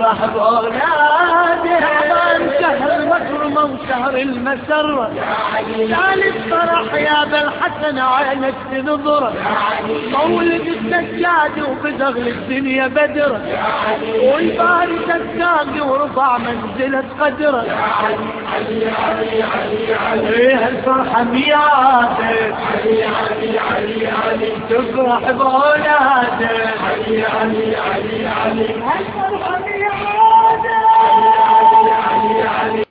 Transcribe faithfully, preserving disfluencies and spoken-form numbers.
تفرح بأولاده شهر مكرمة وشهر المسرة ثالث فرح يا بالحسن عينك تنظره مولد السجاد وبزغ الدنيا بدره والباري سكاق ورفع منزلة قدره ايه الفرحة مياده تفرح بأولاده علي علي علي علي الفرحة مياده